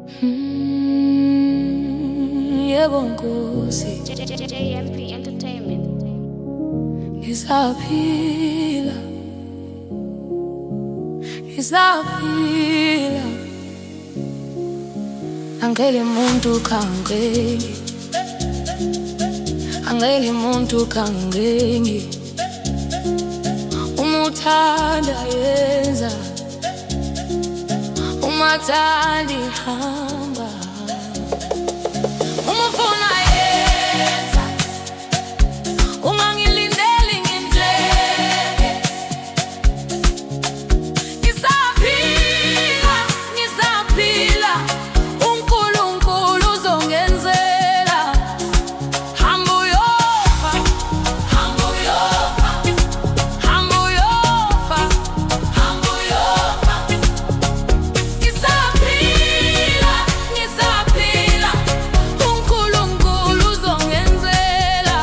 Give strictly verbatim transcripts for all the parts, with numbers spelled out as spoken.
Mm, yebo Nkosi, J M P Entertainment. ngisaphila, ngisaphila. Angeli muntu kangengi, angeli muntu kangengi. Umuthanda yenza, umathandi hamba. Umufuna yenza, ungangilindeli ngindleke. Ngisaphila, ngisaphila, uNkulunkulu uzongenzela. Hamba uyofa, hamba uyofa, hamba uyofa, hamba uyofa. Ngisaphila, ngisaphila, uNkulunkulu uzongenzela.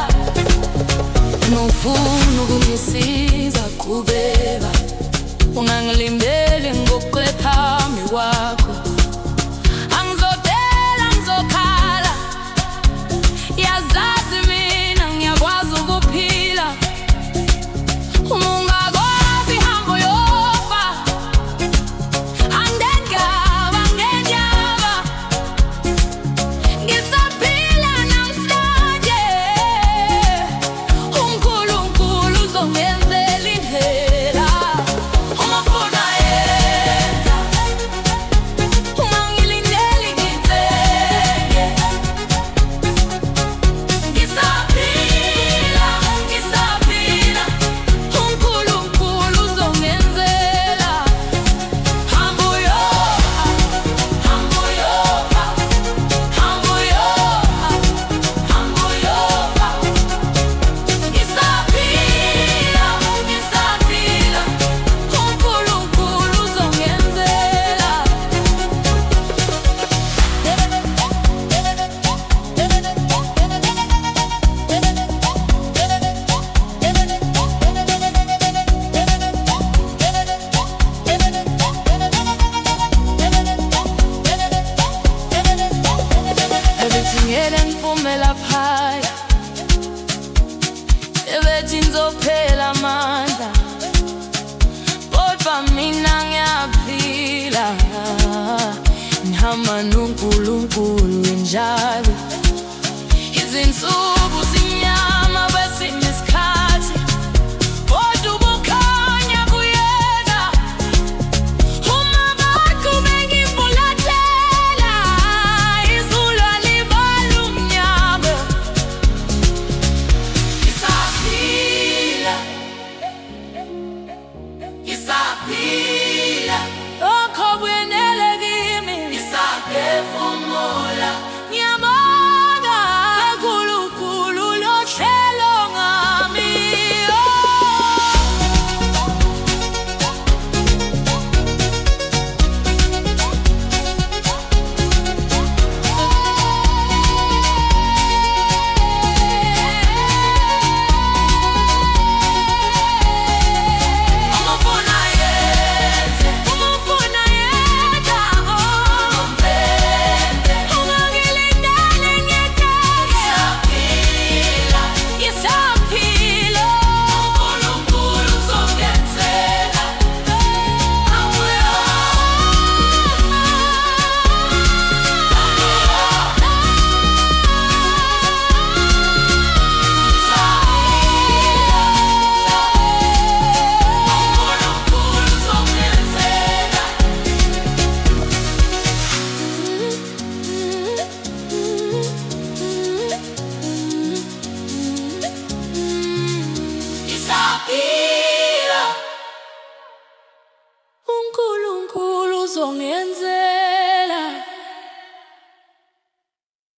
Nofuna ukungisiza qhubeka, ungangilimbeli ngokuqe phambi kwakho. Angizodela, ngizokhala, yazazi mina ngiyakwazi ukuphila. Uma ungakwazi hamba uyofa, angengaba, ngenyaba. Ngisaphila namhlanje, uNkulunkulu uzongenzela indlela. Umufuna yenza, ungangilindeli ngithenge. Ngisaphila, ngisaphila, uNkulunkulu uzongenzela. Hamba uyofa, hamba uyofa, hamba uyofa, hamba uyofa. Ngisaphila, ngisaphila, uNkulunkulu uzongenzela. Everything ngivumela phaya, ebethi ngizophela amandla, kodwa mina ngiyaphila. Ngihamba noNkulunkulu njalo izinsuku